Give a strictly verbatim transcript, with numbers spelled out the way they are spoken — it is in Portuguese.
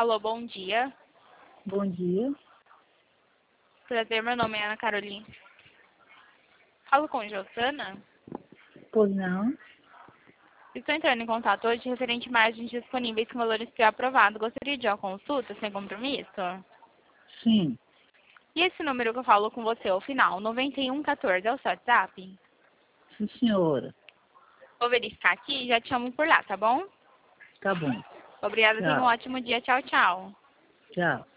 Alô, bom dia. Bom dia. Prazer, meu nome é Ana Carolina. Falo com Josana. Pois não? Estou entrando em contato hoje referente a margens disponíveis com valores pré-aprovado. Gostaria de uma consulta sem compromisso? Sim. E esse número que eu falo com você, o final, noventa e um um quatro, é o seu WhatsApp? Sim, senhora. Vou verificar aqui e já te chamo por lá, tá bom? Tá bom. Obrigada, tenha um Tchau. ótimo dia. Tchau, tchau. Tchau.